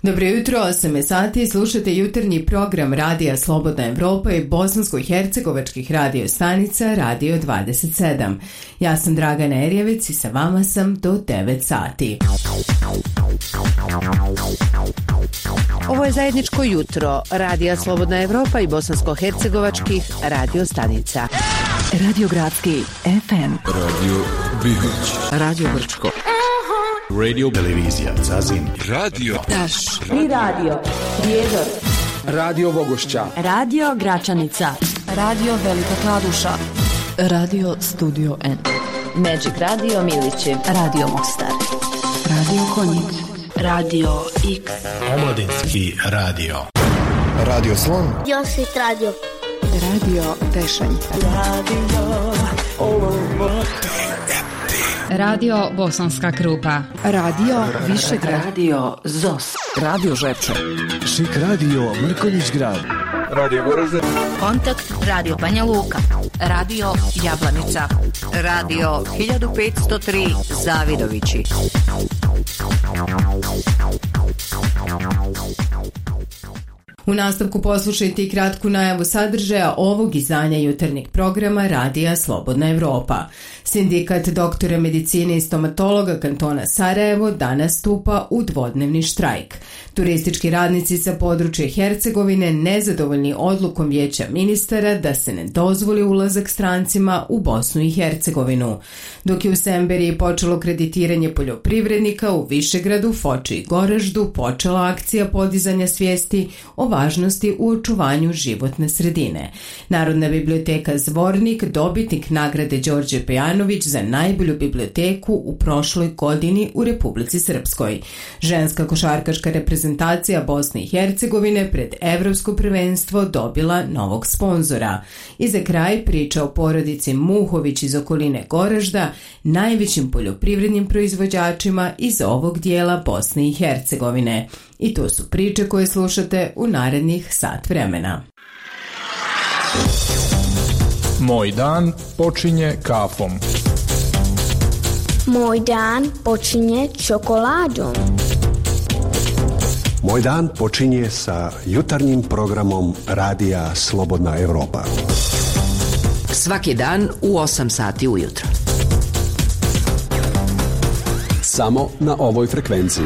Dobro jutro, 8 je sati, slušate jutarnji program Radija Slobodna Evropa i bosansko-hercegovačkih radio stanica Radio 27. Ja sam Dragana Erjevec i sa vama sam do 9 sati. Ovo je zajedničko jutro Radija Slobodna Evropa i bosansko-hercegovačkih radio stanica. Radio Gradski FM, Radio Bihoć, Radio Brčko, Radio Televizija Zazin, Radio Daš i Radio Prijedor, Radio Vogošća, Radio Gračanica, Radio Velika Kladuša, Radio Studio N, Magic Radio Milići, Radio Mostar, Radio Konjic, Radio X, Omladinski radio, Radio Slon, Josit Radio, Radio Tešanj, Radio Bosanska Krupa, Radio Višegrad, Radio ZOS, Radio Žepče, Šik radio Mrkonjić Grad, Radio Goražde, Kontakt Radio Banja Luka, Radio Jablanica, Radio 1503 Zavidovići. U nastavku poslušajte i kratku najavu sadržaja ovog izdanja jutarnjeg programa Radija Slobodna Evropa. Sindikat doktora medicine i stomatologa kantona Sarajevo danas stupa u dvodnevni štrajk. Turistički radnici sa područja Hercegovine nezadovoljni odlukom Vijeća ministara da se ne dozvoli ulazak strancima u Bosnu i Hercegovinu. Dok je u Semberiji počelo kreditiranje poljoprivrednika, u Višegradu, Foči i Goraždu počela akcija podizanja svijesti o važnosti u očuvanju životne sredine. Narodna biblioteka Zvornik, dobitnik nagrade Đorđe Pejanović za najbolju biblioteku u prošloj godini u Republici Srpskoj. Ženska košarkaška reprezentacija Bosne i Hercegovine pred Evropsko prvenstvo dobila novog sponzora. I za kraj priča o porodici Muhović iz okoline Goražda, najvećim poljoprivrednim proizvođačima iz ovog dijela Bosne i Hercegovine. I to su priče koje slušate u narednih sat vremena. Moj dan počinje kafom. Moj dan počinje čokoladom. Moj dan počinje sa jutarnjim programom Radija Slobodna Evropa. Svaki dan u 8 sati ujutro. Samo na ovoj frekvenciji.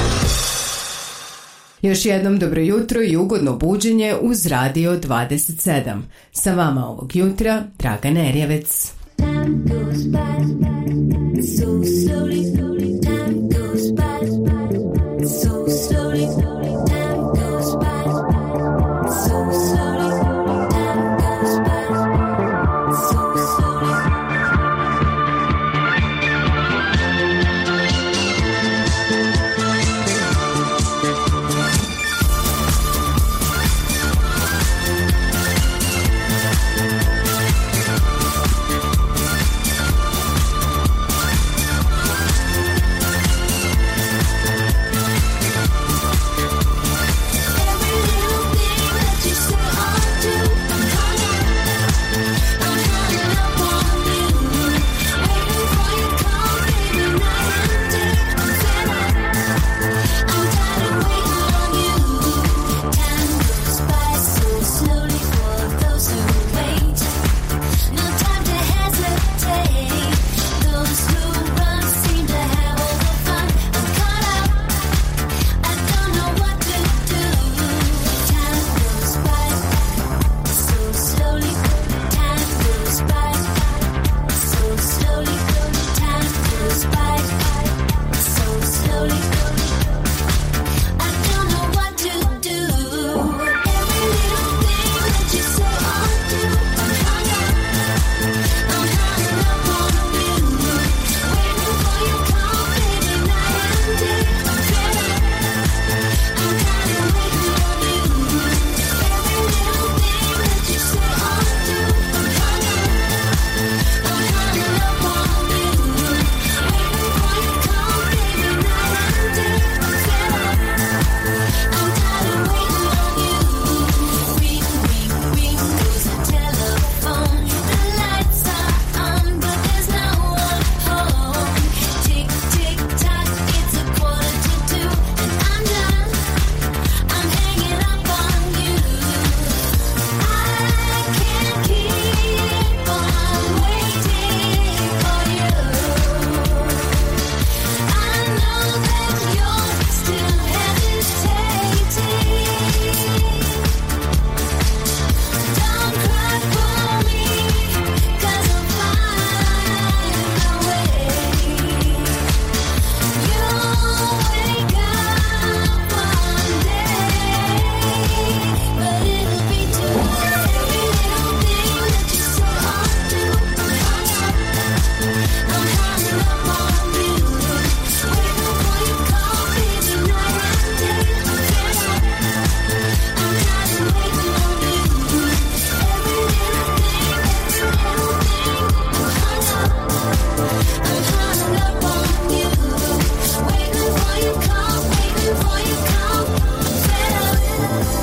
Još jednom dobro jutro i ugodno buđenje uz Radio 27. Sa vama ovog jutra Dragana Erjevec.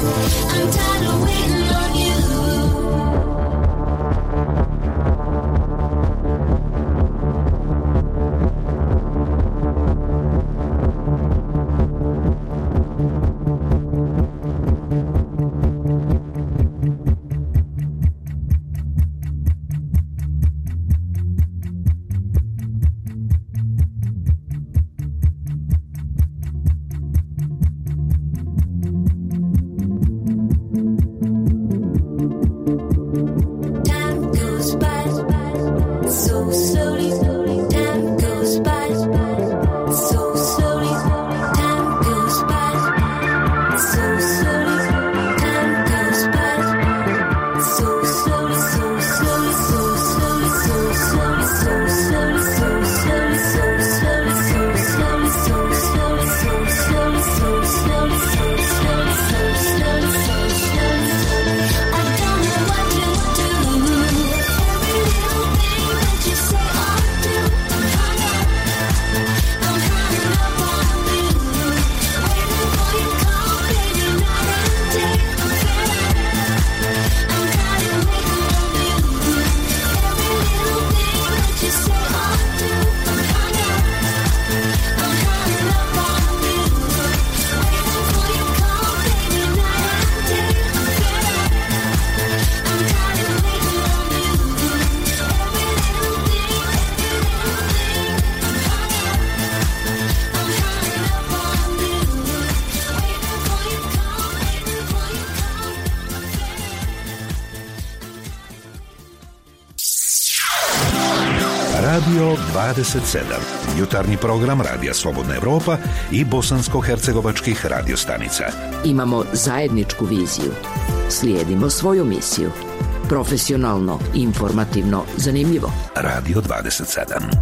Radio 27. Jutarnji program Radija Slobodna Evropa i bosansko-hercegovačkih radiostanica. Imamo zajedničku viziju. Slijedimo svoju misiju. Profesionalno, informativno, zanimljivo. Radio 27.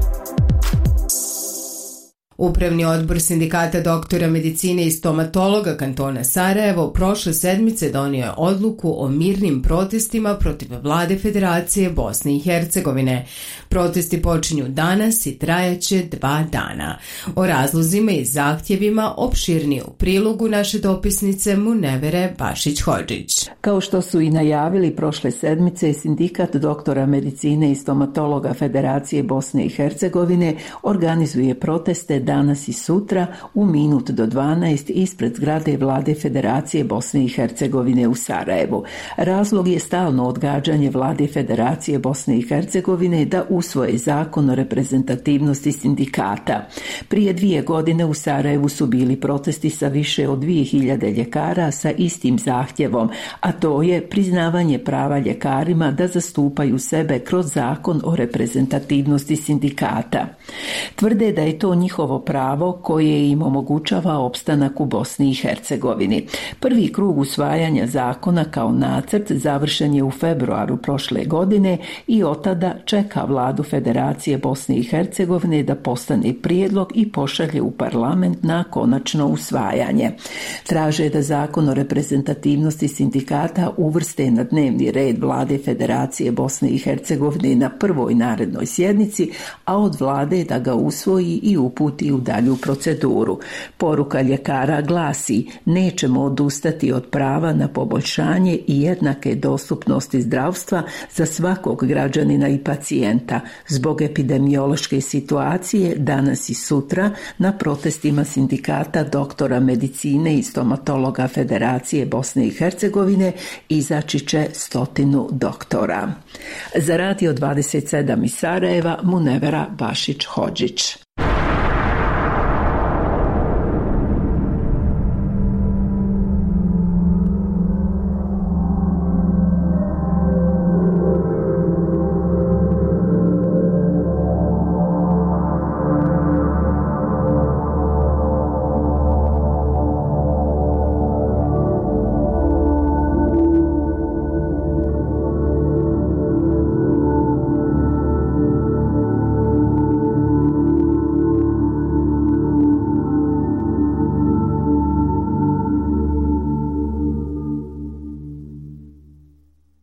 Upravni odbor Sindikata doktora medicine i stomatologa kantona Sarajevo prošle sedmice donio je odluku o mirnim protestima protiv vlade Federacije Bosne i Hercegovine. Protesti počinju danas i trajaće 2 dana. O razlozima i zahtjevima opširnije u prilogu naše dopisnice Munevere Bašić-Hodžić. Kao što su i najavili prošle sedmice, Sindikat doktora medicine i stomatologa Federacije Bosne i Hercegovine organizuje proteste danas i sutra u minut do 12 ispred zgrade vlade Federacije Bosne i Hercegovine u Sarajevu. Razlog je stalno odgađanje vlade Federacije Bosne i Hercegovine da usvoje zakon o reprezentativnosti sindikata. Prije 2 godine u Sarajevu su bili protesti sa više od 2000 ljekara sa istim zahtjevom, a to je priznavanje prava ljekarima da zastupaju sebe kroz zakon o reprezentativnosti sindikata. Tvrde da je to njihovo pravo koje im omogućava opstanak u Bosni i Hercegovini. Prvi krug usvajanja zakona kao nacrt završen je u februaru prošle godine i od tada čeka vladu Federacije Bosne i Hercegovine da postane prijedlog i pošalje u parlament na konačno usvajanje. Traže da zakon o reprezentativnosti sindikata uvrste na dnevni red vlade Federacije Bosne i Hercegovine na prvoj narednoj sjednici, a od vlade da ga usvoji i uputi u dalju proceduru. Poruka ljekara glasi: nećemo odustati od prava na poboljšanje i jednake dostupnosti zdravstva za svakog građanina i pacijenta. Zbog epidemiološke situacije danas i sutra na protestima Sindikata doktora medicine i stomatologa Federacije Bosne i Hercegovine izaći će 100 doktora. Za Radio 27 iz Sarajeva, Munevera Bašić-Hodžić.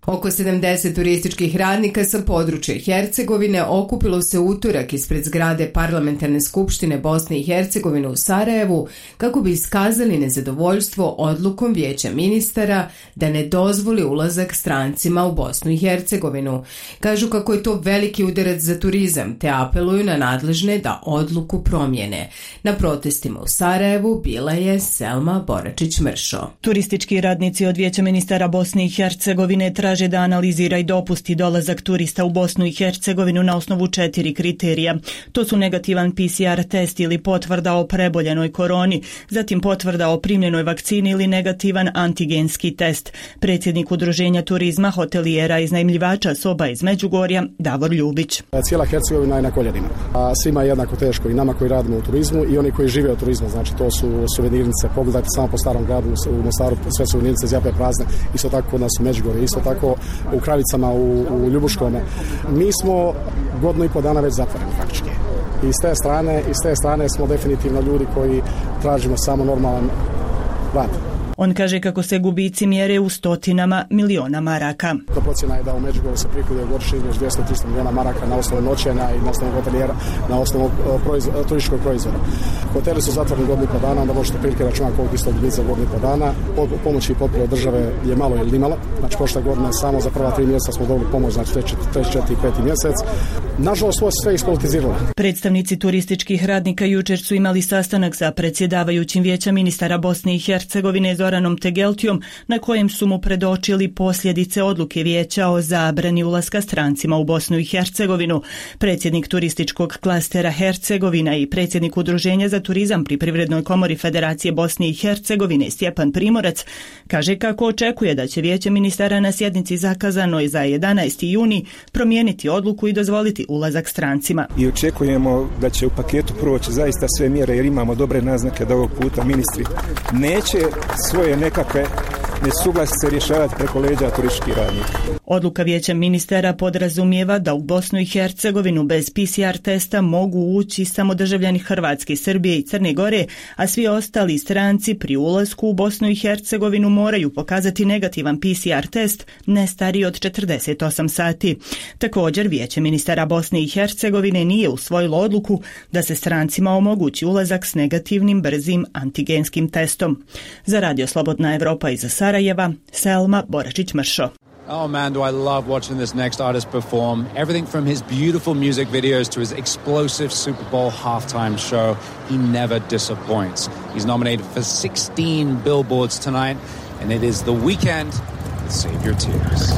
Oko 70 turističkih radnika sa područja Hercegovine okupilo se utorak ispred zgrade Parlamentarne skupštine Bosne i Hercegovine u Sarajevu kako bi iskazali nezadovoljstvo odlukom Vijeća ministara da ne dozvoli ulazak strancima u Bosnu i Hercegovinu. Kažu kako je to veliki udarac za turizam, te apeluju na nadležne da odluku promijene. Na protestima u Sarajevu bila je Selma Boračić-Mršo. Turistički radnici od Vijeća ministara Bosne i Hercegovine traže da analizira i dopusti dolazak turista u Bosnu i Hercegovinu na osnovu 4 kriterija. To su negativan PCR test ili potvrda o preboljenoj koroni, zatim potvrda o primljenoj vakcini ili negativan antigenski test. Predsjednik Udruženja turizma, hotelijera i iznajmljivača soba iz Međugorja, Davor Ljubić. Cijela Hercegovina je na koljenima. Svima je jednako teško, i nama koji radimo u turizmu i oni koji žive od turizma. Znači to su suvenirnice, pogledajte samo po starom gradu u Mostaru, sve suvenirnice zjape prazne. Isto tako kod nas u Međugorju, isto tako u Kravicama, u Ljubuškome. Mi smo godinu i po dana već zatvoreni faktički. I s te strane smo definitivno ljudi koji tražimo samo normalan rad. On kaže kako se gubici mjere u stotinama miliona maraka. Procjena je da u Međugorju se prihoduje godišnje između 200-300 miliona maraka na osnovu noćenja i na osnovu hotelijera, na osnovu turističkog proizvoda. Hoteli su zatvoreni godinu i po dana, onda možete prilike računati koliko isto gubica godinu i po dana. Pomoći i potpore države je malo ili nimalo. Znači prošle godine samo za prva 3 mjeseca smo dobili pomoć, znači 3, 4 i 5 mjesec. Nažalost, ovo se sve ispolitiziralo. Predstavnici turističkih radnika jučer su imali sastanak sa predsjedavajućim Vijeća ministara Bosne i Hercegovine Zoranom Tegeltijom, na kojem su mu predočili posljedice odluke Vijeća o zabrani ulaska strancima u Bosnu i Hercegovinu. Predsjednik turističkog klastera Hercegovina i predsjednik Udruženja za turizam pri Privrednoj komori Federacije Bosne i Hercegovine Stjepan Primorac kaže kako očekuje da će Vijeće ministara na sjednici zakazanoj za 11. juni promijeniti odluku i dozvoliti ulazak strancima. I očekujemo da će u paketu proći zaista sve mjere jer imamo dobre naznake da ovog puta ministri neće svoje nekakve nesuglasice rješavati preko leđa turističkih radnika. Odluka Vijeća ministara podrazumijeva da u Bosnu i Hercegovinu bez PCR testa mogu ući samo državljani Hrvatske, Srbije i Crne Gore, a svi ostali stranci pri ulasku u Bosnu i Hercegovinu moraju pokazati negativan PCR test ne stariji od 48 sati. Također, Vijeće ministara Bosne i Hercegovine nije usvojilo odluku da se strancima omogući ulazak s negativnim brzim antigenskim testom. Za Radio Slobodna Evropa iz Sarajeva, Selma Boračić-Mršo. Oh man, do I love watching this next artist perform. Everything from his beautiful music videos to his explosive Super Bowl halftime show, he never disappoints. He's nominated for 16 billboards tonight, and it is The Weeknd with Save Your Tears.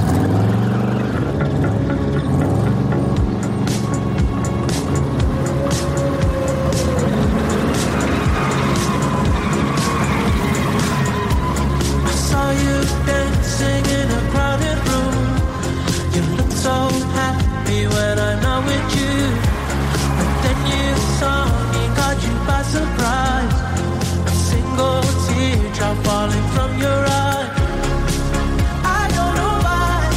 Falling from your eyes, I don't know why.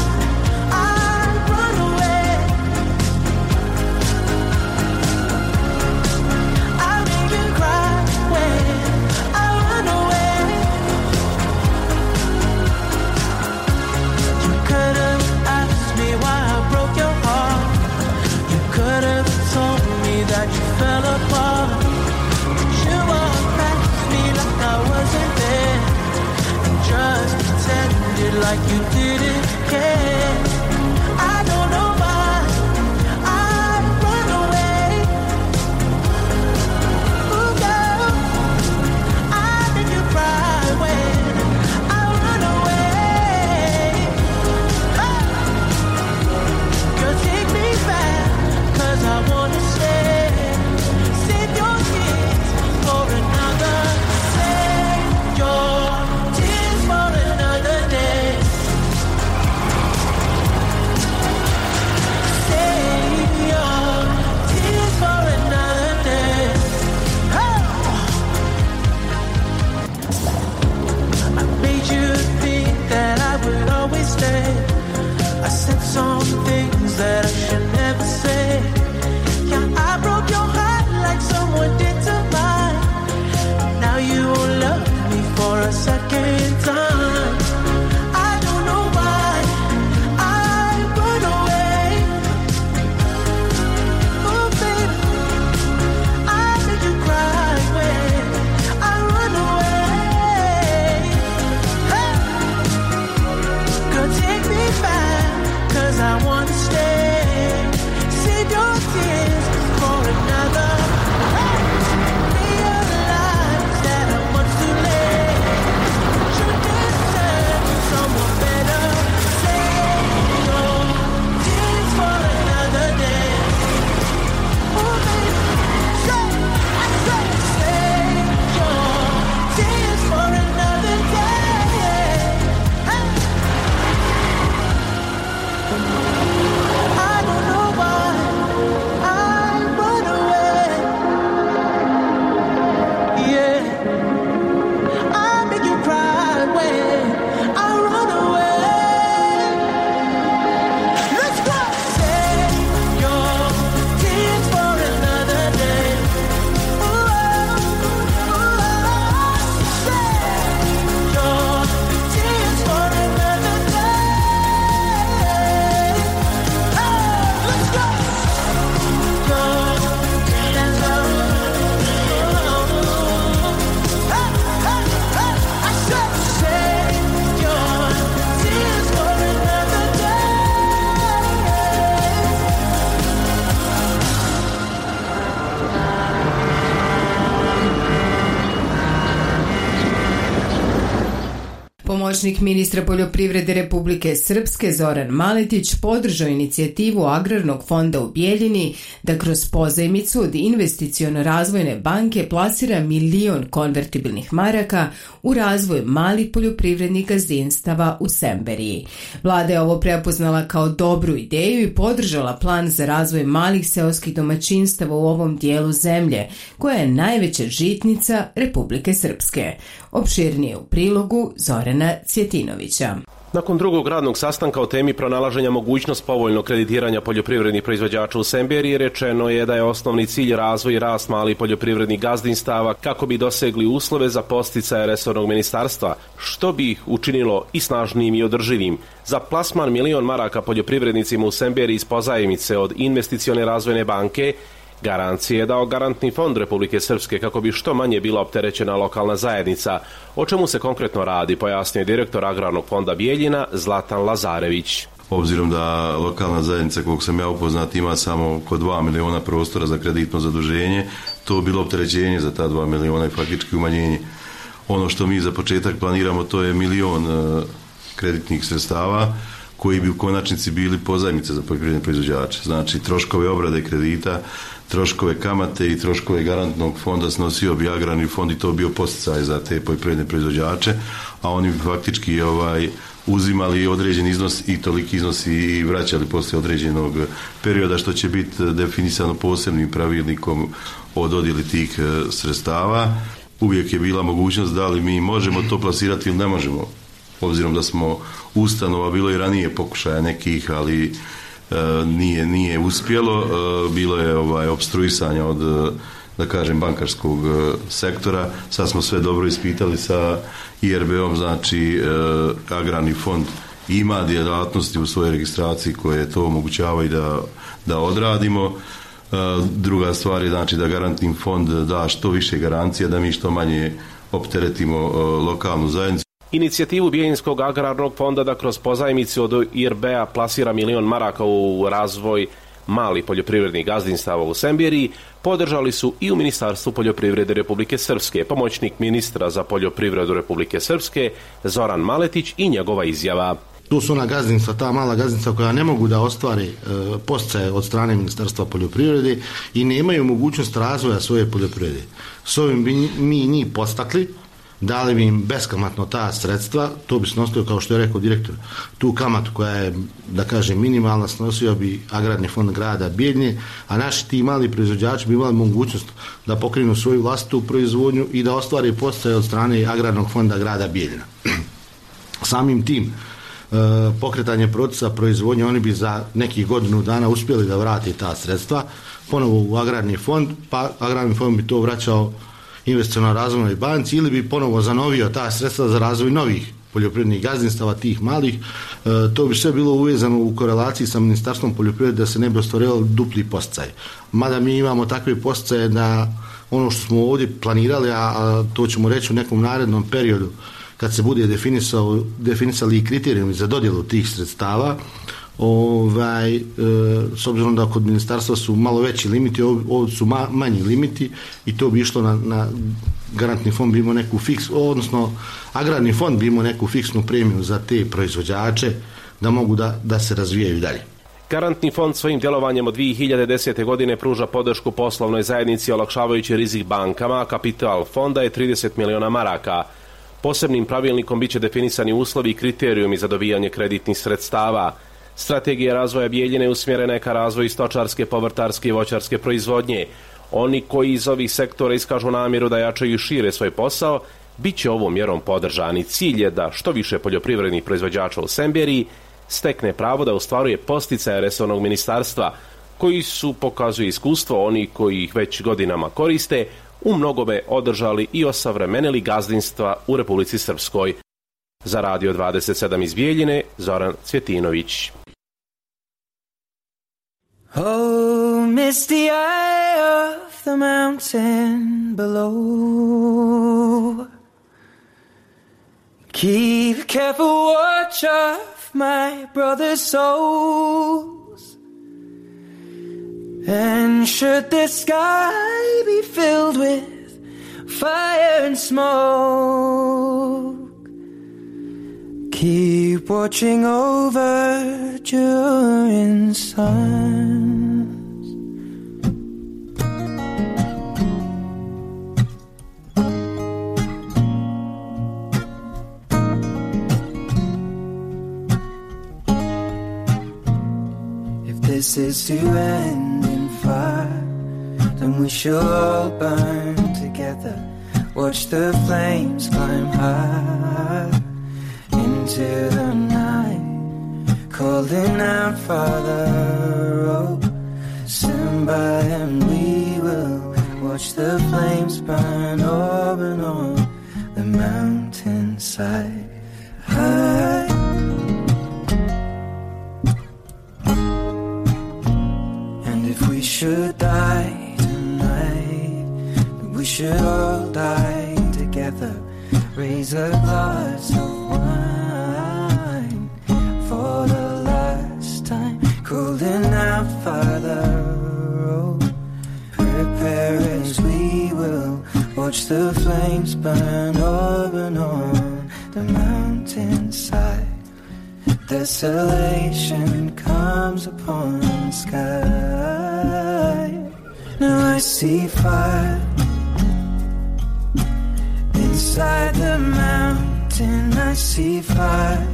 Pomoćnik ministra poljoprivrede Republike Srpske Zoran Maletić podržao inicijativu Agrarnog fonda u Bijeljini da kroz pozajmicu od Investiciono-razvojne banke plasira 1 milion konvertibilnih maraka u razvoj malih poljoprivrednih gazdinstava u Semberiji. Vlada je ovo prepoznala kao dobru ideju i podržala plan za razvoj malih seoskih domaćinstava u ovom dijelu zemlje, koja je najveća žitnica Republike Srpske. Opširnije u prilogu Zorana Cvjetinovića. Nakon drugog radnog sastanka o temi pronalaženja mogućnost povoljnog kreditiranja poljoprivrednih proizvođača u Semberiji, rečeno je da je osnovni cilj razvoj i rast malih poljoprivrednih gazdinstava kako bi dosegli uslove za podsticaje resornog ministarstva, što bi ih učinilo i snažnijim i održivim. Za plasman 1 milion maraka poljoprivrednicima u Semberiji iz pozajmice od Investicione razvojne banke garancije je dao Garantni fond Republike Srpske kako bi što manje bila opterećena lokalna zajednica. O čemu se konkretno radi, pojasnio je direktor Agrarnog fonda Bijeljina Zlatan Lazarević. Obzirom da lokalna zajednica, kog sam ja upoznat, ima samo oko 2 miliona prostora za kreditno zaduženje, to bilo opterećenje za ta 2 miliona i faktički umanjenje. Ono što mi za početak planiramo, to je 1 milion kreditnih sredstava koji bi u konačnici bili pozajmice za poljoprivredne proizvođače. Znači, troškove obrade kredita, troškove kamate i troškove garantnog fonda snosio bi Agrarni fond i to bio podsticaj za te poljoprivredne proizvođače, a oni bi faktički uzimali određen iznos i toliki iznos i vraćali poslije određenog perioda, što će biti definisano posebnim pravilnikom o dodjeli tih sredstava. Uvijek je bila mogućnost da li mi možemo to plasirati ili ne možemo. Obzirom da smo ustanova, bilo i ranije pokušaja nekih, ali nije uspjelo. Bilo je opstruisanja od, da kažem, bankarskog sektora. Sad smo sve dobro ispitali sa IRB-om, znači Agrarni fond ima djelatnosti u svojoj registraciji koje to omogućavaju da odradimo. Druga stvar je, znači, da Garantni fond da što više garancija, da mi što manje opteretimo lokalnu zajednicu. Inicijativu Bijeljinskog agrarnog fonda da kroz pozajmicu od IRB-a plasira 1 milion maraka u razvoj malih poljoprivrednih gazdinstava u Semberiji podržali su i u Ministarstvu poljoprivrede Republike Srpske. Pomoćnik ministra za poljoprivredu Republike Srpske Zoran Maletić i njegova izjava. Tu su ona gazdinstva, ta mala gazdinstva koja ne mogu da ostvare podsticaje od strane Ministarstva poljoprivrede i nemaju mogućnost razvoja svoje poljoprivrede. S ovim bi mi njih podstakli, dali bi im beskamatno ta sredstva, to bi snosio, kao što je rekao direktor, tu kamatu koja je, da kažem, minimalna, snosio bi Agrarni fond grada Bijeljine, a naši ti mali proizvođači bi imali mogućnost da pokrenu svoju vlastitu proizvodnju i da ostvare podsticaje od strane Agrarnog fonda grada Bijeljina. Samim tim pokretanje procesa proizvodnje, oni bi za nekih godinu dana uspjeli da vrati ta sredstva ponovo u Agrarni fond, pa Agrarni fond bi to vraćao Investicionoj razvojnoj banci ili bi ponovo zanovio ta sredstva za razvoj novih poljoprivrednih gazdinstava, tih malih. To bi sve bilo uvezano u korelaciji sa Ministarstvom poljoprivrede da se ne bi ostvarivali dupli podsticaj. Mada mi imamo takve podsticaje da ono što smo ovdje planirali, a to ćemo reći u nekom narednom periodu kad se bude definisali i kriterijumi za dodjelu tih sredstava, s obzirom da kod ministarstva su malo veći limiti, ovdje su manji limiti i to bi išlo na Garantni fond bi imao neku odnosno Agrarni fond bi imao neku fiksnu premiju za te proizvođače da mogu da se razvijaju dalje. Garantni fond svojim djelovanjem od 2010. godine pruža podršku poslovnoj zajednici olakšavajući rizik bankama, a kapital fonda je 30 miliona maraka. Posebnim pravilnikom biće definisani uslovi i kriterijumi za dobijanje kreditnih sredstava. Strategija razvoja Bijeljine usmjerena je ka razvoju stočarske, povrtarske i voćarske proizvodnje. Oni koji iz ovih sektora iskažu namjeru da jačaju i šire svoj posao, bit će ovom mjerom podržani. Cilj je da što više poljoprivrednih proizvođača u Semberiji stekne pravo da ostvaruje podsticaje resornog ministarstva, koji su, pokazuje iskustvo, oni koji ih već godinama koriste, u mnogome održali i osavremenili gazdinstva u Republici Srpskoj. Za Radio 27 iz Bijeljine, Zoran Cvjetinović. Oh, misty eye of the mountain below, keep careful watch of my brother's souls, and should the sky be filled with fire and smoke, keep watching over during suns. If this is to end in fire, then we shall all burn together. Watch the flames climb high into the night, calling out, Father, oh, stand by and we will watch the flames burn over and on the mountainside. High. And if we should die tonight, we should all die together. Raise a glass of wine for the last time, calling out, Father, oh, prepare as we will watch the flames burn over and on the mountainside. Desolation comes upon the sky. Now I see fire inside the mountain. I see fire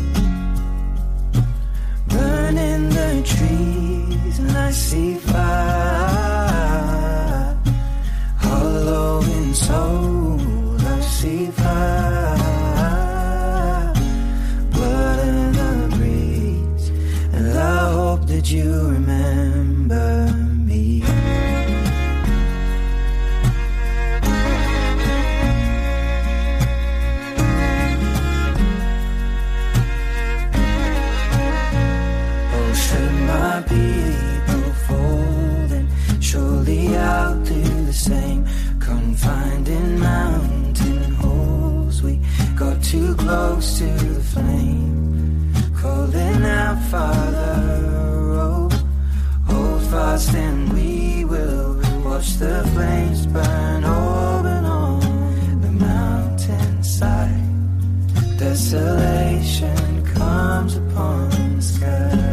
burning the trees, and I see fire hollow in soul. I see fire, blood in the breeze, and I hope that you remember me. My people fold, and surely I'll do the same. Confined in mountain holes, we got too close to the flame, calling out, Father, oh, hold fast and we will watch the flames burn over and on the mountainside. Desolation comes upon the sky.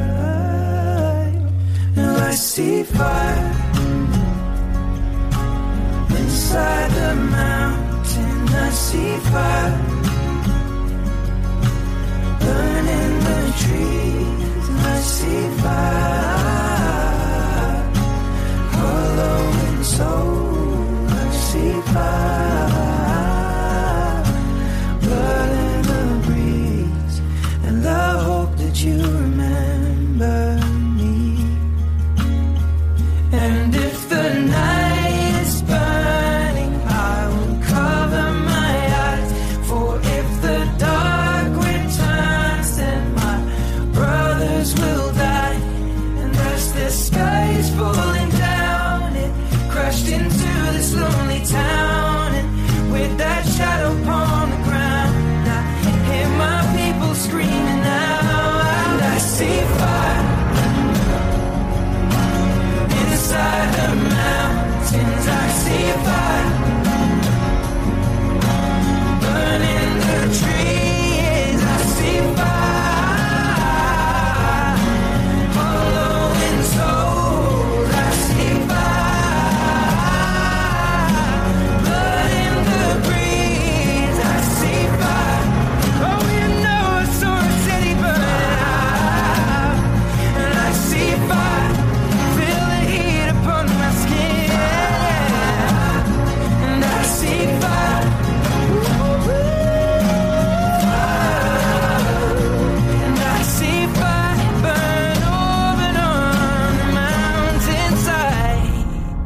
I see fire inside the mountain. I see fire burning the trees. I see fire hollow in soul. I see fire blood in the breeze, and I hope that you remember. And if the night is burning, I will cover my eyes. For if the dark returns, then my brothers will die. And as the sky is falling down, it crashed into this lonely town. And with that shadow upon the ground, I hear my people screaming out. And I see fire inside the mountains. I see fire burning the trees. I see fire hollow in soul. I see fire blood in the breeze. I see fire. Oh, you know I saw a city burn out. And I see fire, feel the heat upon my skin, and I see fire, and I see fire burn over and on the mountainside.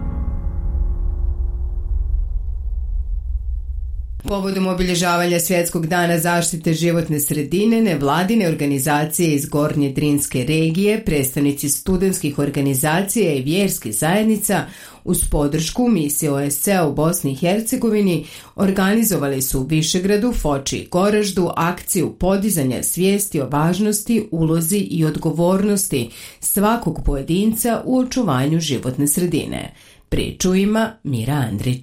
Povodom obilježavanja Svjetskog dana zaštite životne sredine, nevladine organizacije iz Gornje Drinske regije, predstavnici studentskih organizacija i vjerskih zajednica uz podršku misije OSCE u Bosni i Hercegovini organizovali su u Višegradu, Foči i Goraždu akciju podizanja svijesti o važnosti, ulozi i odgovornosti svakog pojedinca u očuvanju životne sredine. Priču ima Mira Andrić.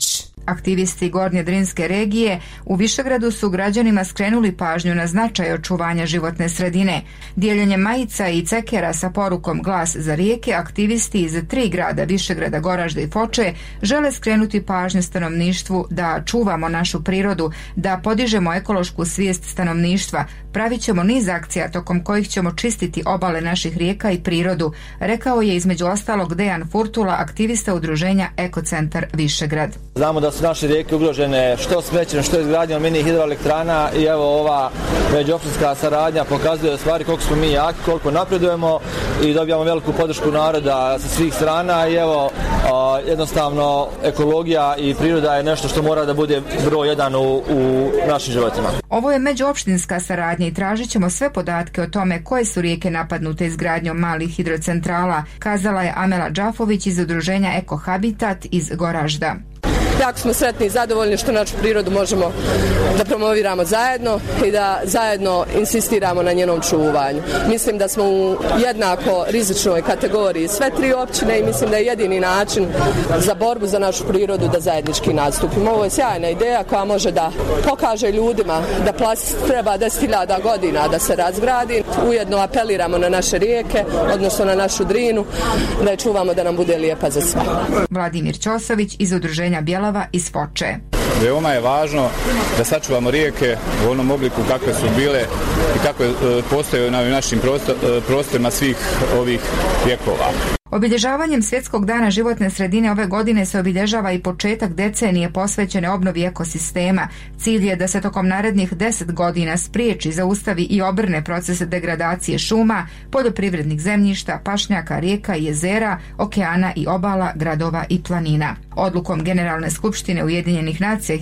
Aktivisti Gornje Drinske regije u Višegradu su građanima skrenuli pažnju na značaj očuvanja životne sredine. Dijeljenjem majica i cekera sa porukom Glas za rijeke, aktivisti iz 3 grada Višegrada, Goražda i Foče žele skrenuti pažnju stanovništvu da čuvamo našu prirodu, da podižemo ekološku svijest stanovništva. Pravit ćemo niz akcija tokom kojih ćemo čistiti obale naših rijeka i prirodu, rekao je između ostalog Dejan Furtula, aktivista udruženja Ekocentar Višegrad. Znamo da su naše rijeke ugrožene što smećem, što izgradnjom mini hidroelektrana i evo ova međuopštinska saradnja pokazuje u stvari koliko smo mi jaki, koliko napredujemo i dobijamo veliku podršku naroda sa svih strana i evo jednostavno ekologija i priroda je nešto što mora da bude broj 1 u našim životima. Ovo je međuopštinska saradnja i tražit ćemo sve podatke o tome koje su rijeke napadnute izgradnjom malih hidrocentrala, kazala je Amela Džafović iz udruženja Eko Habitat iz Goražda. Jako smo sretni i zadovoljni što našu prirodu možemo da promoviramo zajedno i da zajedno insistiramo na njenom čuvanju. Mislim da smo u jednako rizičnoj kategoriji sve 3 općine i mislim da je jedini način za borbu za našu prirodu da zajednički nastupimo. Ovo je sjajna ideja koja može da pokaže ljudima da plast treba 10.000 godina da se razgradi. Ujedno apeliramo na naše rijeke, odnosno na našu Drinu, da je čuvamo da nam bude lijepa za sve. Vladimir Ćosović iz udruženja Bjelava iz Foče. Veoma je važno da sačuvamo rijeke u onom obliku kakve su bile i kakve postoje na našim prostorima svih ovih vjekova. Obilježavanjem Svjetskog dana životne sredine ove godine se obilježava i početak decenije posvećene obnovi ekosistema. Cilj je da se tokom narednih 10 godina spriječi, zaustavi i obrne proces degradacije šuma, poljoprivrednih zemljišta, pašnjaka, rijeka i jezera, okeana i obala, gradova i planina. Odlukom Generalne skupštine Ujedinjenih nacija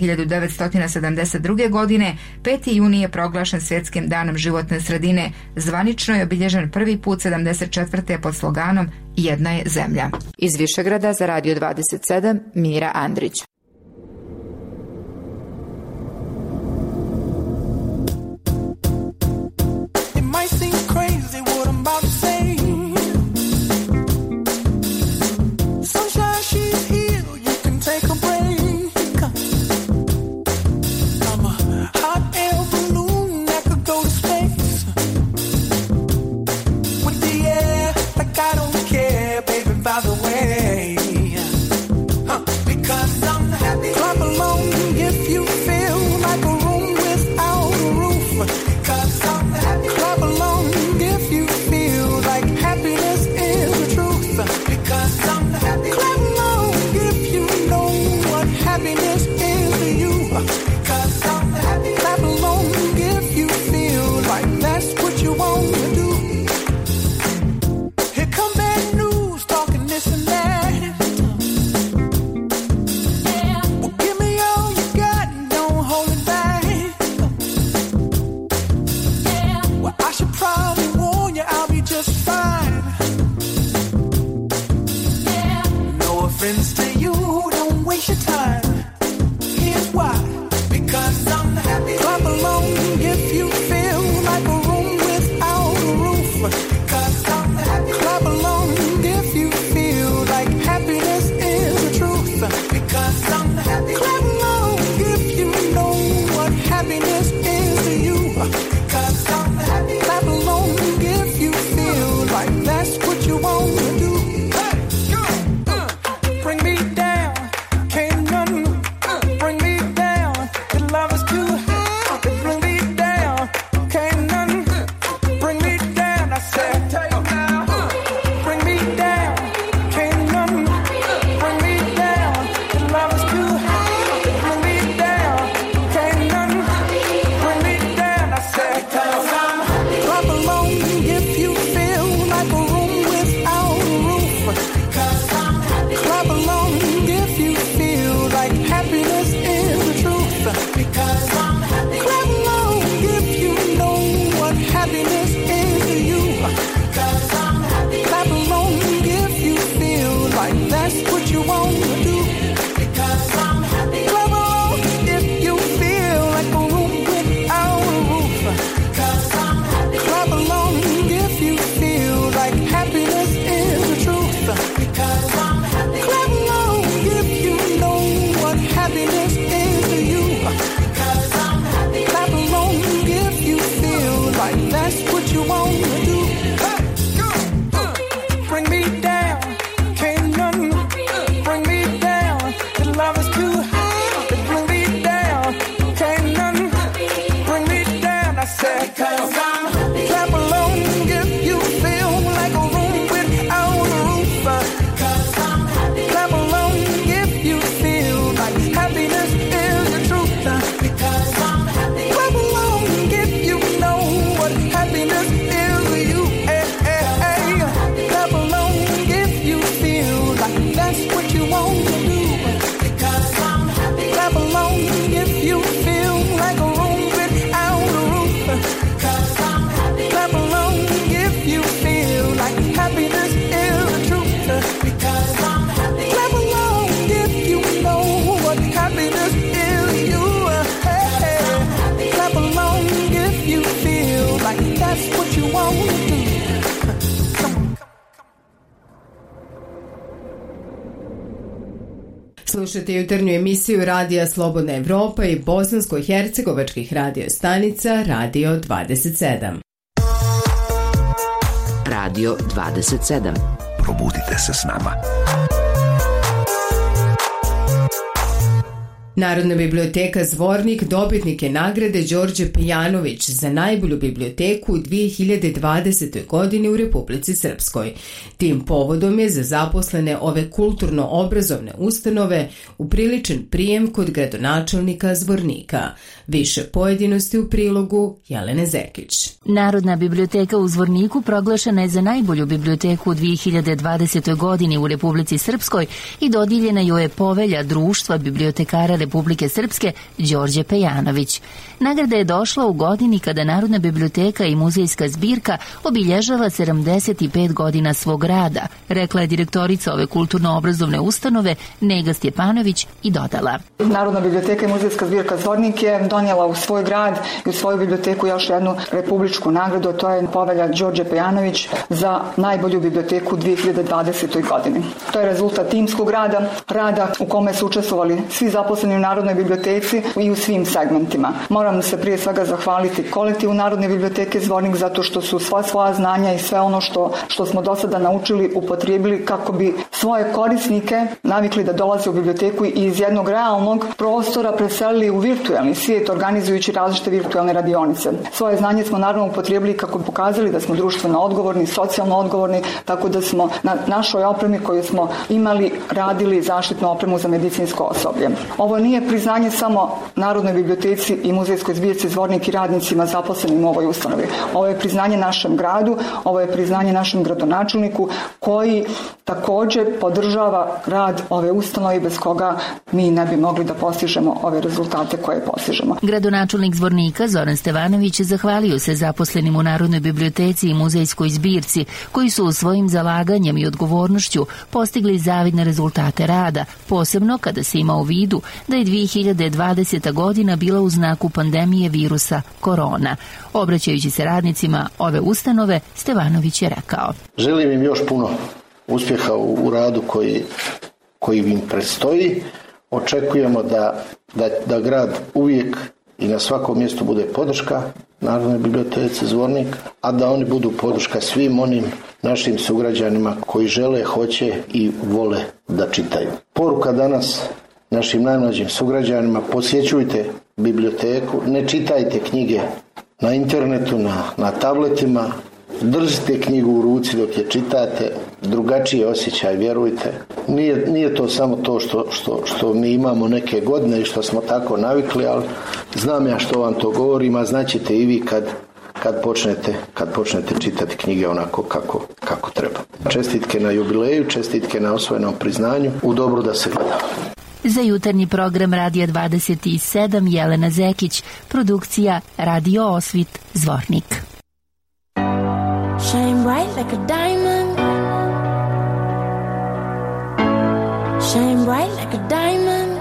1972. godine 5. juni je proglašen Svjetskim danom životne sredine. Zvanično je obilježen prvi put 74. pod sloganom Jedna je zemlja. Iz Višegrada za Radio 27 Mira Andrić. By the way, because I'm happy. Clap along if you feel like a room without a roof. Because I'm happy. Clap along if you feel like happiness is the truth. Because I'm happy. Clap along if you know what happiness is to you. Because I'm happy. Clap along if you feel like that's what you want to do. Here come bad news talking this and that. Yeah. Well, give me all you got and don't hold it back. Yeah. Well, I should probably warn you I'll be just fine. Yeah. No offense to you, don't waste your time. Here's why. Because I'm happy. Clap along if you feel like a room without a roof. Because I'm happy. Clap along if you feel like happiness is the truth. Because I'm happy. Clap along if you know what happiness is to you. Because I'm happy. Clap along if you feel like that's what you want to do. Bring me down, can't none bring me down. The love is too high. Bring me down, can't none bring me down. I said, tell you now. Bring me down, can't none bring me down. The love is too high. Bring me down, can't none bring me down. I said, because I'm happy. Clap along if you feel like a room without a roof. Because I'm happy. Clap along if you feel like happiness is the truth. Because I'm happy. Clap along if you know what happiness is to you. Because I'm happy. Clap along if you feel like that's what you want to do. Because I'm happy. Clap along if you feel like a room without a roof. Because I'm happy. Clap along if you feel like happiness is the truth. Because I'm happy. Clap along if you know what happiness what you wanna do. Bring me down, can't none bring me down. The love is too high to bring me down. Can't none bring me down. I said, clap along if you feel like a room without a roof. Clap along if you feel like happiness is the truth. Clap along if you know what happiness is to you. Clap along if you feel like that's what you want to do. Clap along if you feel like a room without a roof. Clap along if you feel like happiness is the truth. Clap along if you know what happiness is to you. Clap along if you feel like that's what you want to do. Slušate jutarnju emisiju Radija Slobodna Evropa i bosansko-hercegovačkih radiostanica Radio 27. Radio 27. Probudite se s nama. Narodna biblioteka Zvornik dobitnik je nagrade Đorđe Pejanović za najbolju biblioteku u 2020. godini u Republici Srpskoj. Tim povodom je za zaposlene ove kulturno-obrazovne ustanove upriličen prijem kod gradonačelnika Zvornika. Više pojedinosti u prilogu Jelene Zekić. Narodna biblioteka u Zvorniku proglašena je za najbolju biblioteku u 2020. godini u Republici Srpskoj i dodijeljena joj je povelja Društva bibliotekara Republike Srpske Đorđe Pejanović. Nagrada je došla u godini kada Narodna biblioteka i muzejska zbirka obilježava 75 godina svog rada, rekla je direktorica ove kulturno-obrazovne ustanove Nega Stjepanović i dodala. Narodna biblioteka i muzejska zbirka Zvornik je donijela u svoj grad i u svoju biblioteku još jednu republičku nagradu, a to je povelja Đorđe Pejanović za najbolju biblioteku u 2020. godini. To je rezultat timskog rada u kome su učestvovali svi zaposleni u Narodnoj biblioteci i u svim segmentima. Moram se prije svega zahvaliti kolektivu Narodne biblioteke Zvornik zato što su sva svoja znanja i sve ono što smo do sada naučili upotrijebili kako bi svoje korisnike navikli da dolaze u biblioteku i iz jednog realnog prostora preselili u virtualni svijet organizujući različite virtualne radionice. Svoje znanje smo naravno upotrijebili kako bi pokazali da smo društveno odgovorni, socijalno odgovorni, tako da smo na našoj opremi koju smo imali radili zaštitnu opremu za medicinsko osoblje. Ovo nije priznanje samo Narodnoj biblioteci i muzejskoj zbirci Zvornik i radnicima zaposlenim u ovoj ustanovi. Ovo je priznanje našem gradu, ovo je priznanje našem gradonačelniku koji također podržava rad ove ustanove bez koga mi ne bi mogli da postižemo ove rezultate koje postižemo. Gradonačelnik Zvornika Zoran Stevanović zahvalio se zaposlenim u Narodnoj biblioteci i muzejskoj zbirci koji su svojim zalaganjem i odgovornošću postigli zavidne rezultate rada, posebno kada se ima u vidu da je 2020. godina bila u znaku pandemije virusa korona. Obraćajući se radnicima ove ustanove, Stevanović je rekao: Želim im još puno uspjeha u radu koji im predstoji. Očekujemo da grad uvijek i na svakom mjestu bude podrška Narodnoj biblioteci Zvornik, a da oni budu podrška svim onim našim sugrađanima koji žele, hoće i vole da čitaju. Poruka danas našim najmlađim sugrađanima: posjećujte biblioteku, ne čitajte knjige na internetu, na tabletima, držite knjigu u ruci dok je čitate, drugačiji osjećaj, vjerujte. Nije to samo to što mi imamo neke godine i što smo tako navikli, ali znam ja što vam to govorim, a znaćete i vi kad počnete čitati knjige onako kako treba. Čestitke na jubileju, čestitke na osvojenom priznanju, u dobro da se gleda. Za jutarnji program Radija 27 Jelena Zekić, produkcija Radio Osvit Zvornik. Shine bright like a diamond. Shine bright like a diamond.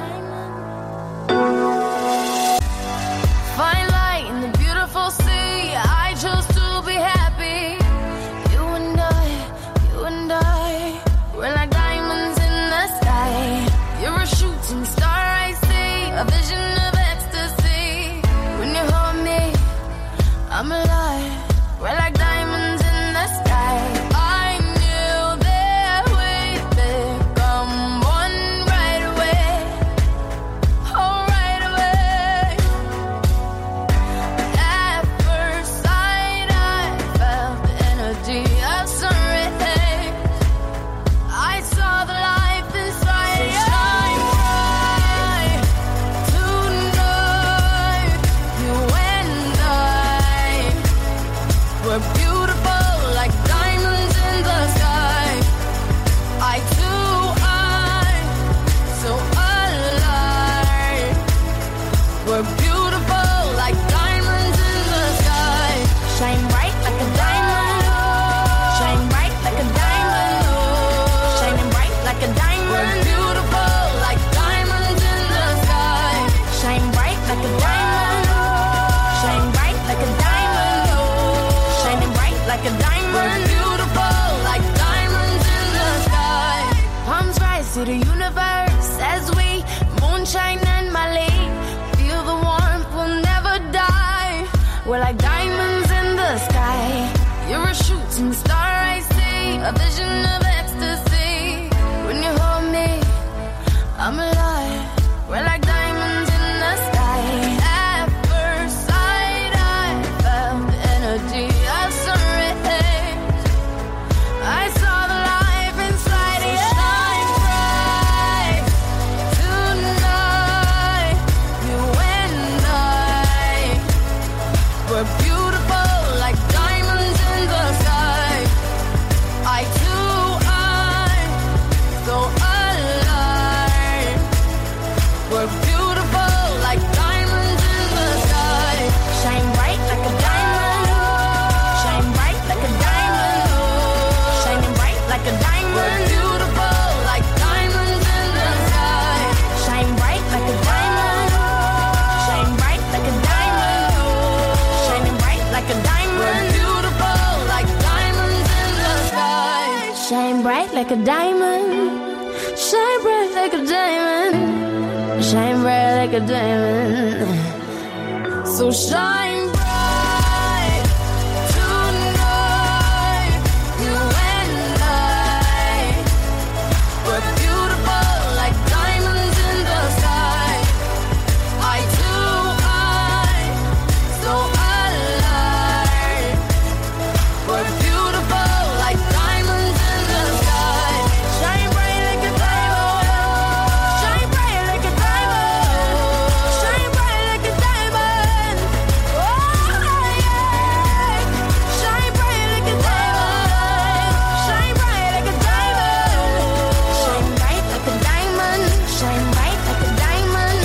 Fine light in the beautiful sea. I chose to be happy. You and I, we're like diamonds in the sky. You're a shooting star I see, a vision of ecstasy. When you hold me, I'm alive. We're like We're beautiful like diamonds in the sky. Eye to eye, so alive. We're beautiful like diamonds in the sky. Shine bright like a diamond. Shine bright like a diamond. Shining bright like a diamond. We're beautiful like diamonds in the sky. Shine bright like a diamond. Shine bright like a diamond. Shining bright like a diamond. We're beautiful like diamonds in the sky. Palms rise to the universe as we moonshine and Mali. Feel the warmth, we'll never die. We're like diamonds in the sky. You're a shooting star I see, a vision of ecstasy. When you hold me, I'm alive. We're like diamonds in the sky. At first sight, I felt the energy of sun rays. I saw the life inside you. Shine bright tonight, you and I. We're beautiful like diamonds in the sky. Eye to eye, so alive. We're beautiful like diamonds in the sky. Shine bright like a diamond. Shine bright like a diamond. Shining bright like a diamond. We're beautiful like diamonds in the sky. Shine bright like a diamond. Shine bright like a diamond. Shining bright like a diamond. We're beautiful like diamonds in the sky. Shine bright like a diamond. Shine bright like a diamond. Shine bright like a diamond. So shine bright tonight, you and I. We're beautiful like diamonds in the sky. Eye to eye, so alive. We're beautiful like diamonds in the sky. Shine bright like a diamond. Shine bright like a diamond. Shine bright like a diamond. Oh yeah. Shine bright like a diamond. Shine bright like a diamond. Shine bright like a diamond. Shine bright like a diamond.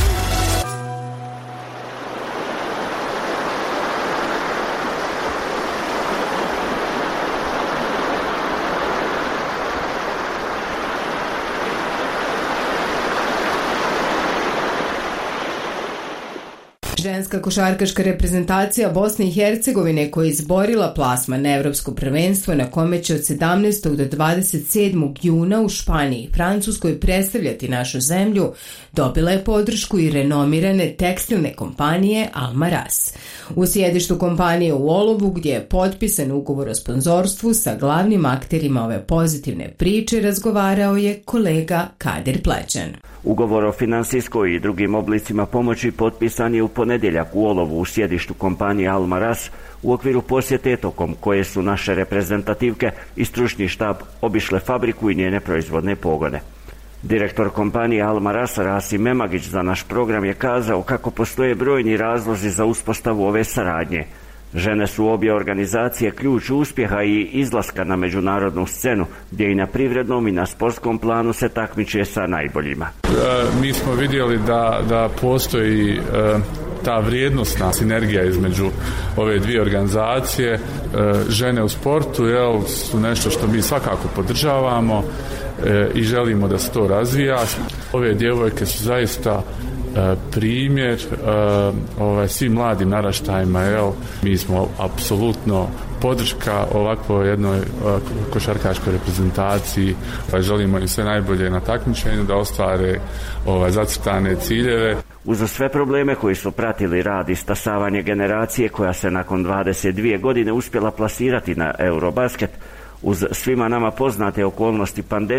Ženska košarkaška reprezentacija Bosne i Hercegovine koja je izborila plasman na evropsko prvenstvo na kome će od 17. do 27. juna u Španiji i Francuskoj predstavljati našu zemlju, dobila je podršku i renomirane tekstilne kompanije Almaraz. U sjedištu kompanije u Olovu, gdje je potpisan ugovor o sponzorstvu sa glavnim akterima ove pozitivne priče, razgovarao je kolega Kadir Plećan. Ugovor o finansijskoj i drugim oblicima pomoći potpisan je u ponedjeljak u Olovu u sjedištu kompanije Almaraz u okviru posjete tokom koje su naše reprezentativke i stručni štab obišle fabriku i njene proizvodne pogone. Direktor kompanije Almaraz Rasim Memagić za naš program je kazao kako postoje brojni razlozi za uspostavu ove saradnje. Žene su obje organizacije ključ uspjeha i izlaska na međunarodnu scenu, gdje i na privrednom i na sportskom planu se takmiče sa najboljima. Mi smo vidjeli da postoji ta vrijednosna sinergija između ove dvije organizacije. Žene u sportu su nešto što mi svakako podržavamo i želimo da se to razvija. Ove djevojke su zaista primjer svim mladim naraštajima. Mi smo apsolutno podrška ovakvoj jednoj košarkaškoj reprezentaciji. Želimo im sve najbolje na takmičenju, da ostvare zacrtane ciljeve. Uz sve probleme koji su pratili rad i stasavanje generacije koja se nakon 22 godine uspjela plasirati na Eurobasket, uz svima nama poznate okolnosti pandemije,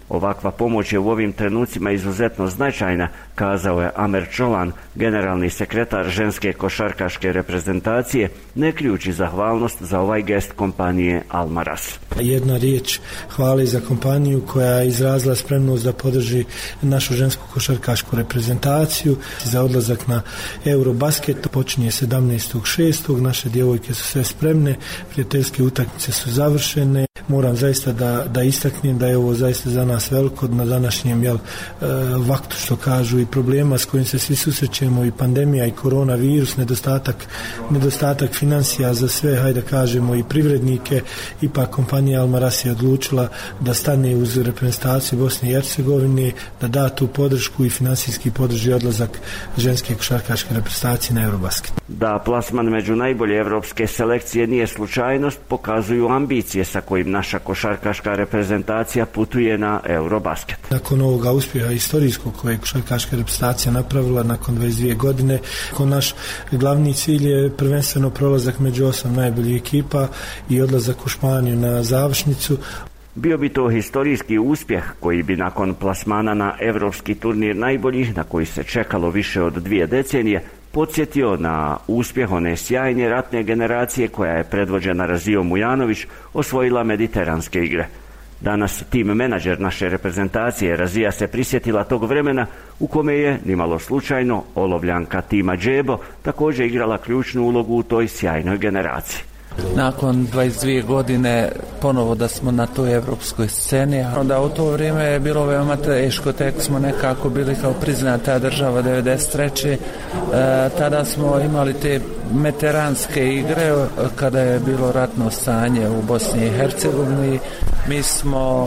Ovakva pomoć je u ovim trenucima izuzetno značajna, kazao je Amer Čolan, generalni sekretar ženske košarkaške reprezentacije, ne krijući zahvalnost za ovaj gest kompanije Almaraz. Jedna riječ hvale za kompaniju koja je izrazila spremnost da podrži našu žensku košarkašku reprezentaciju za odlazak na Eurobasket. Počinje 17.6. Naše djevojke su sve spremne, prijateljske utakmice su završene. Moram zaista da istaknem da je ovo zaista za nas veliko na današnjem vaktu, što kažu, i problema s kojim se svi susrećemo, i pandemija i koronavirus, nedostatak financija za sve, hajde kažemo, i privrednike. Ipak kompanija Almaraz je odlučila da stane uz reprezentaciju Bosne i Hercegovine, da tu podršku i finansijski podrži odlazak ženske košarkaške reprezentacije na Eurobasket. Da plasman među najbolje evropske selekcije nije slučajnost, pokazuju ambicije sa kojim naša košarkaška reprezentacija putuje na Eurobasket. Nakon ovoga uspjeha istorijskog koje je košarkaška reprezentacija napravila nakon 22 godine, naš glavni cilj je prvenstveno prolazak među 8 najboljih ekipa i odlazak u Španiju na završnicu. Bio bi to historijski uspjeh koji bi nakon plasmana na evropski turnir najboljih, na koji se čekalo više od 2 decenije, podsjetio na uspjeh one sjajne ratne generacije koja je predvođena Razijom Mujanović osvojila mediteranske igre. Danas tim menadžer naše reprezentacije Razija se prisjetila tog vremena u kome je, nimalo slučajno, olovljanka tima Džebo također igrala ključnu ulogu u toj sjajnoj generaciji. Nakon 22 godine ponovo da smo na toj evropskoj sceni, onda u to vrijeme je bilo veoma teško, tek smo nekako bili kao priznata država 93. Tada smo imali te mediteranske igre kada je bilo ratno stanje u Bosni i Hercegovini. Mi smo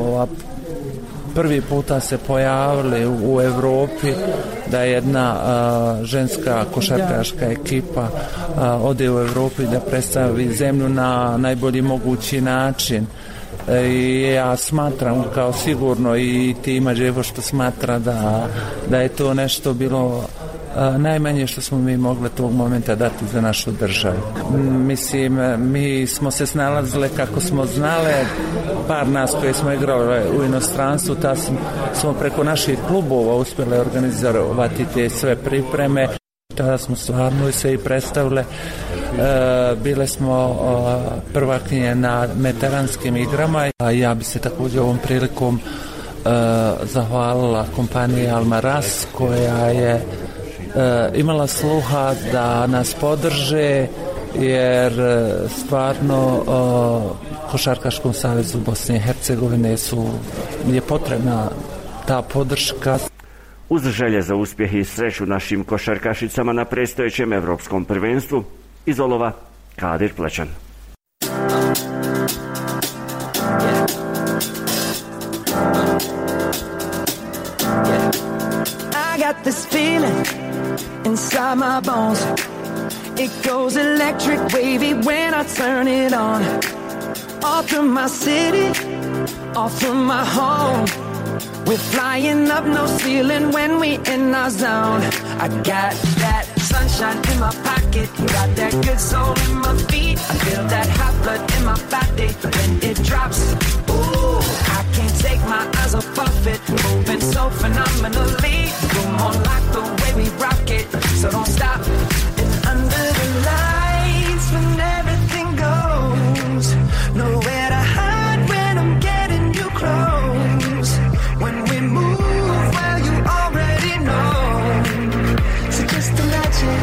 prvi puta se pojavili u Europi da jedna ženska košarkaška ekipa ode u Europi da predstavi zemlju na najbolji mogući način. I ja smatram kao sigurno i tima Dževo što smatra da je to nešto bilo najmanje što smo mi mogli tog momenta dati za našu državu. Mislim, mi smo se snalazili kako smo znali, par nas koji smo igrali u inostranstvu, ta smo preko naših klubova uspjeli organizirati te sve pripreme. Tada smo stvarno se i predstavili. Bile smo prvakinje na mediteranskim igrama. Ja bi se također ovom prilikom zahvalila kompaniji Almaraz koja je imala sluha da nas podrže, jer stvarno Košarkaškom savezu Bosne i Hercegovine je potrebna ta podrška. Uz želje za uspjeh i sreću našim košarkašicama na predstojećem evropskom prvenstvu, iz Olova, Kadir Plećan. I got this feeling inside my bones. It goes electric wavy when I turn it on. All through my city, all through my home. We're flying up, no ceiling when we in our zone. I got that sunshine in my pocket, got that good soul in my feet. I feel that hot blood in my body when it drops. Ooh, I can't take my eyes off of it, moving so phenomenally. Come on, like the way we rock it, so don't stop. And under the lights, when everything goes, nowhere to hide when I'm getting you close. When we move, well, you already know. So just imagine.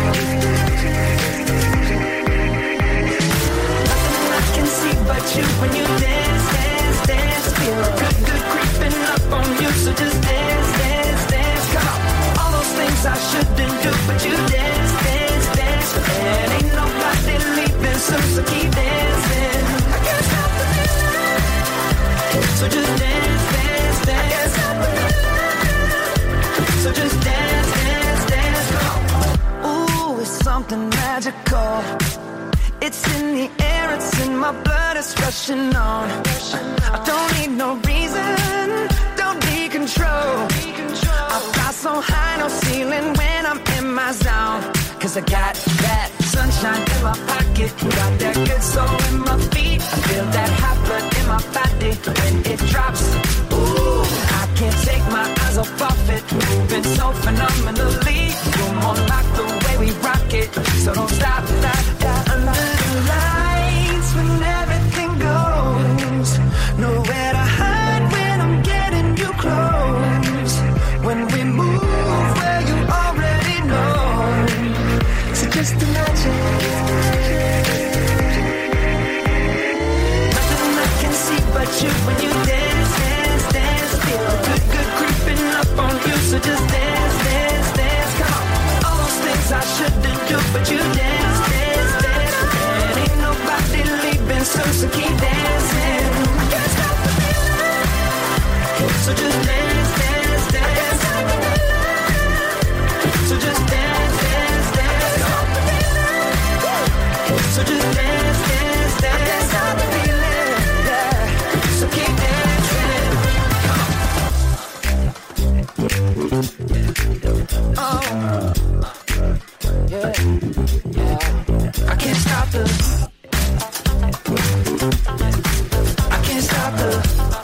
Nothing I can see but you when you dance, dance, dance. Feel good, good creeping up on you. So just dance, dance, dance. Come on. All those things I shouldn't do, but you dance, dance, dance. And ain't nobody leaving soon, so keep dancing. I can't stop the feeling. So just dance, dance, dance. I can't stop the feeling. So just dance, dance, dance. Ooh, it's something magical. It's in the air, it's in my blood, it's rushing on. I don't need no reason, don't need control. I fly so high, no ceiling when I'm in my zone. Cause I got that sunshine in my pocket, got that good soul in my feet. I feel that hot blood in my body when it drops. Ooh, moving so phenomenally. You're more like the way we rock it, so don't stop, stop, stop. Under the lights when everything goes, nowhere to hide when I'm getting you close. When we move where you already know, so just imagine. Nothing I can see but you when you dance, dance, dance. Feel good, good creeping up on you, so just dance, dance, dance. Come on, all those things I shouldn't do, but you dance, dance, dance. And ain't nobody leaving, so keep dancing. I can't stop the feeling, so just dance, dance, dance. So just dance, dance, dance. So just dance, dance, dance. I can't stop the feeling, yeah. So keep dancing. Oh, yeah, yeah. I can't stop the. I can't stop the.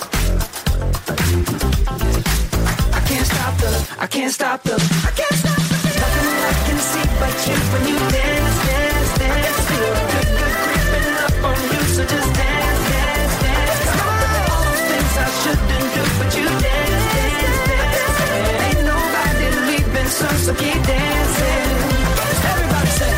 I can't stop the. I can't stop the. I can't stop the. Nothing I can see but you when you dance, dance, dance. Feel good, good creeping up on you, so just dance, dance, dance. All those things I shouldn't do, but you dance, dance, dance. Ain't nobody leaving, so keep dancing. Everybody say.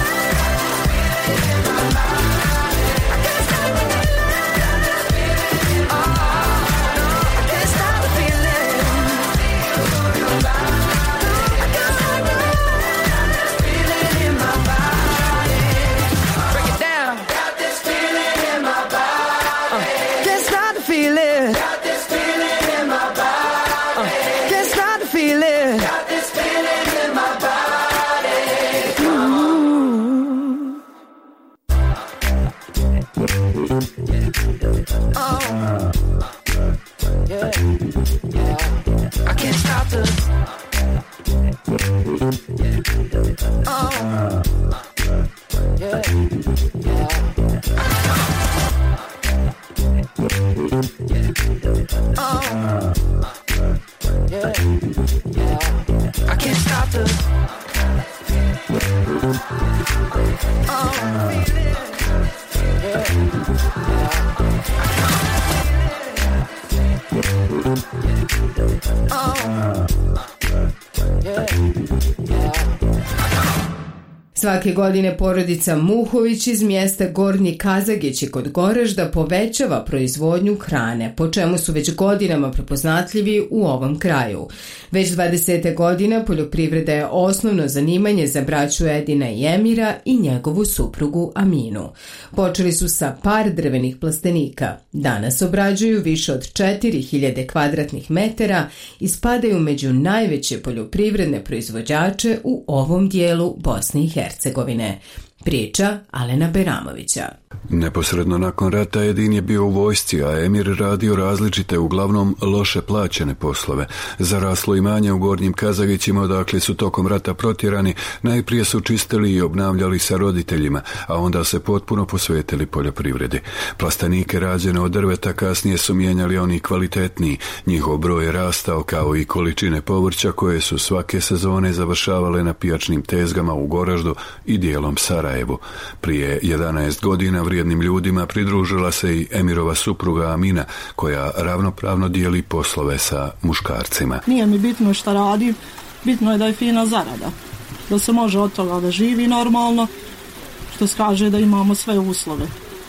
Svake godine porodica Muhović iz mjesta Gornji Kazagići kod Goražda povećava proizvodnju hrane, po čemu su već godinama prepoznatljivi u ovom kraju. Već 20 godina poljoprivreda je osnovno zanimanje za braću Edina i Emira i njegovu suprugu Aminu. Počeli su sa par drvenih plastenika. Danas obrađuju više od 4000 kvadratnih metara i spadaju među najveće poljoprivredne proizvođače u ovom dijelu Bosne i Hercegovine. Priča Alena Beramovića. Neposredno nakon rata Edin je bio u vojsci, a Emir radio različite, uglavnom loše plaćene poslove. Zaraslo imanje u Gornjim Kazagićima, odakle su tokom rata protjerani, najprije su čistili i obnavljali sa roditeljima, a onda se potpuno posvetili poljoprivredi. Plastenike rađene od drveta kasnije su mijenjali oni kvalitetniji. Njihov broj je rastao, kao i količine povrća koje su svake sezone završavale na pijačnim tezgama u Goraždu i dijelom Sarajevu. Prije 11 godina vrijednim ljudima pridružila se i Emirova supruga Amina, koja ravnopravno dijeli poslove sa muškarcima. Nije mi bitno šta radim, bitno je da je fina zarada, da se može od toga da živi normalno, što se kaže da imamo sve uslove.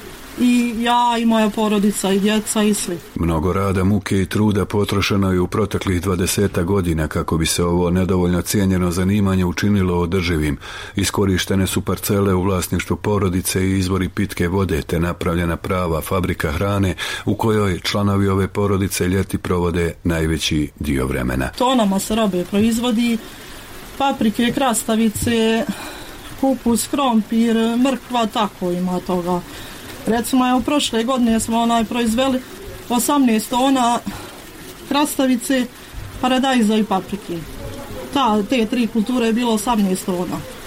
I ja i moja porodica i djeca i svi. Mnogo rada, muke i truda potrošeno je u proteklih 20 godina kako bi se ovo nedovoljno cijenjeno zanimanje učinilo održivim. Iskorištene su parcele u vlasništvu porodice i izvori pitke vode, te napravljena prava fabrika hrane u kojoj članovi ove porodice ljeti provode najveći dio vremena. Tonama se robe proizvodi, paprike, krastavice, kupus, krompir, mrkva, tako ima toga. Recimo, evo, prošle godine smo proizveli 18 tona krastavice, paradajza i paprike. Te tri kulture je bilo 18 tona.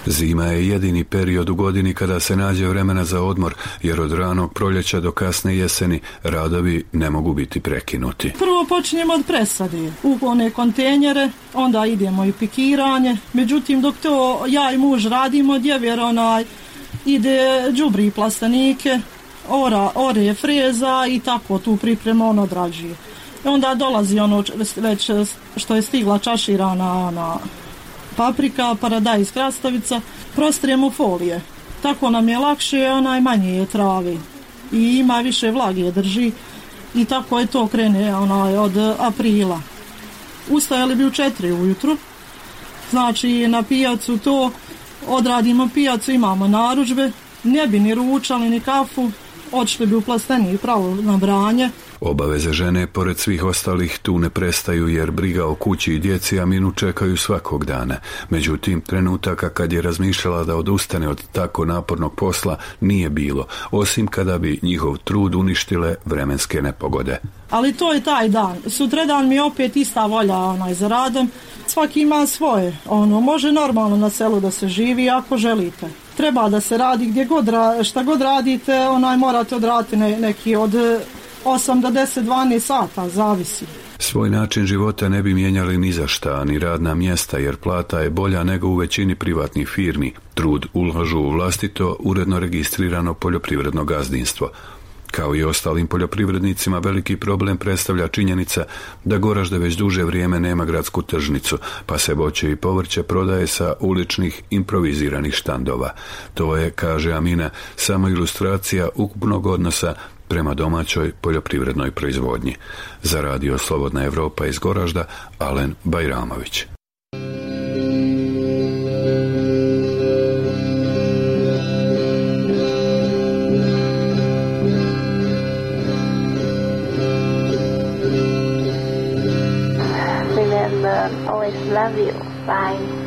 Zima je jedini period u godini kada se nađe vremena za odmor, jer od ranog proljeća do kasne jeseni radovi ne mogu biti prekinuti. Prvo počinjemo od presade u one kontejnere, onda idemo i pikiranje. Međutim, dok to ja i muž radimo, djevjer ide đubri plastenike, ore freza i tako tu priprema on odrađuje. I onda dolazi ono već što je stigla čaširana paprika, paradajz, krastavica, prostrijemo folije. Tako nam je lakše, manje je travi i ima više vlage drži i tako je to krene od aprila. Ustajali bi u 4 ujutru, znači na pijacu to odradimo pijacu, imamo narudžbe, ne bi ni ručali ni kafu, odšli bi u plastenik pravo na branje. Obaveze žene, pored svih ostalih, tu ne prestaju jer briga o kući i djeci Aminu čekaju svakog dana. Međutim, trenutaka kad je razmišljala da odustane od tako napornog posla nije bilo, osim kada bi njihov trud uništile vremenske nepogode. Ali to je taj dan. Sutradan mi je opet ista volja za radom. Svaki ima svoje. Može normalno na selu da se živi ako želite. Treba da se radi gdje god, šta god radite, morate odraditi neki od 8 do 10, 12 sata, zavisi. Svoj način života ne bi mijenjali ni za šta, ni radna mjesta, jer plata je bolja nego u većini privatnih firmi. Trud ulažu u vlastito, uredno registrirano poljoprivredno gazdinstvo. Kao i ostalim poljoprivrednicima, veliki problem predstavlja činjenica da Goražde već duže vrijeme nema gradsku tržnicu, pa se voće i povrće prodaje sa uličnih improviziranih štandova. To je, kaže Amina, samo ilustracija ukupnog odnosa prema domaćoj poljoprivrednoj proizvodnji. Za radio Slobodna Evropa iz Goražda, Alen Bajramović. Remember, always love you. Bye.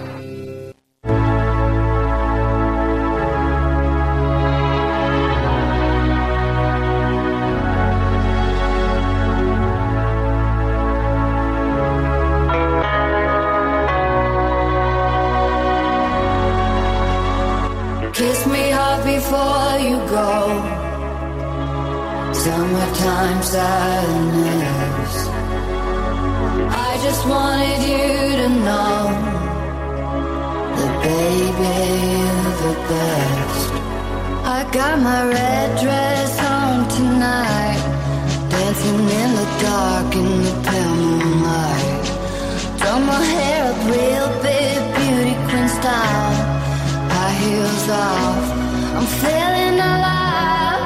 Kiss me hard before you go. Summertime sadness. I just wanted you to know that baby you're the best. I got my red dress on tonight, dancing in the dark in the pale moonlight. Done my hair up real big, beauty queen style. Heels off, I'm feeling alive.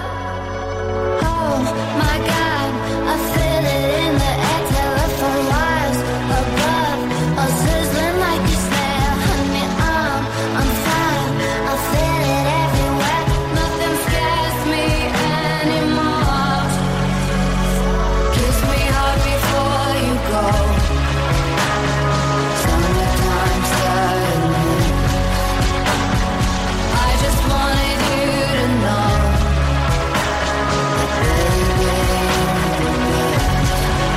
Oh my God, I feel it in the air. Telephone wires above, all sizzling like a snare. Honey, I'm fine. I feel it everywhere. Nothing scares me anymore. Kiss me hard before you go. Summertime sadness. Wanted you to know that baby you're the best.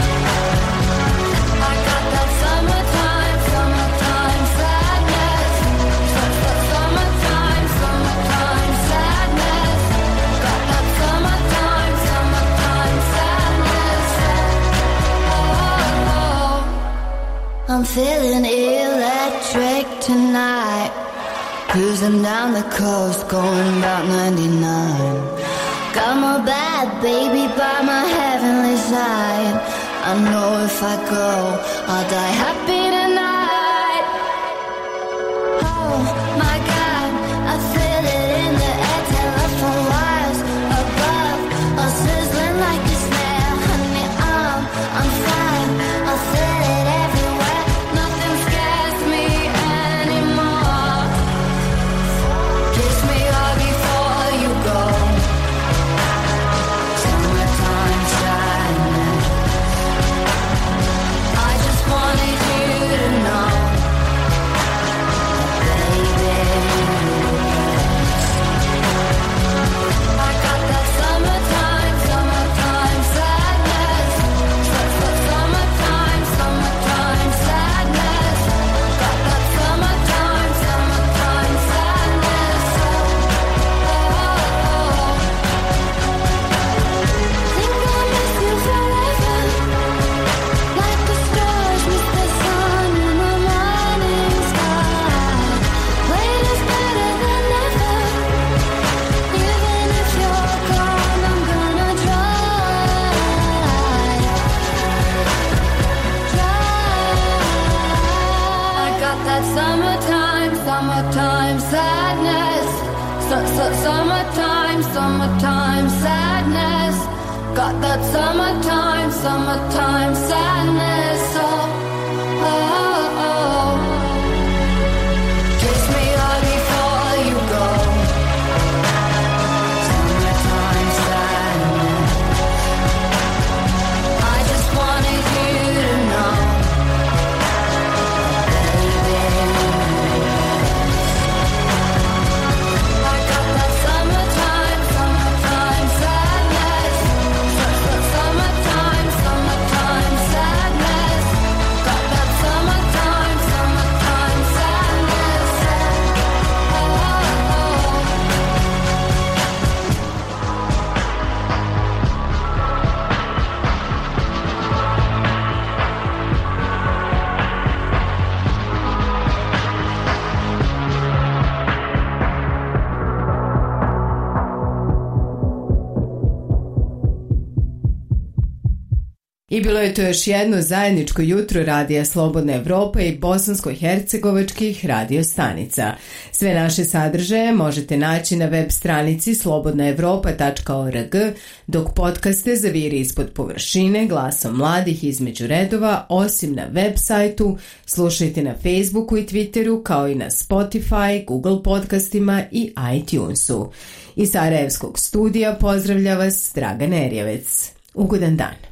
I got that summertime sadness. Summertime sadness. Got that summertime sadness. Oh, I'm feeling electric tonight. Cruising down the coast, going about 99. Got my bad baby by my heavenly side. I know if I go, I'll die happy tonight. Oh my God, I feel it in the air. Telephone wires above, all sizzling like a snare. Honey, I'm fine. I feel it everywhere. Nothing scares me anymore. Kiss me hard before you go. Summertime sadness. I just wanted you Got that summertime, summertime sadness. Oh, oh, oh. Kiss me hard before you go. Summertime sadness. I just wanted you to know, baby. I got that summertime, summertime sadness. Summertime, summertime sadness. Got that summertime, summertime sadness. Oh, oh, oh. I bilo je to još jedno zajedničko jutro Radija Slobodna Evropa i bosansko-hercegovačkih radio stanica. Sve naše sadržaje možete naći na web stranici slobodnaevropa.org, dok podcaste Zaviri ispod površine glasom mladih između redova, osim na web sajtu, slušajte na Facebooku i Twitteru, kao i na Spotify, Google podcastima i iTunesu. Iz Sarajevskog studija pozdravlja vas Dragan Erjevec. Ugodan dan.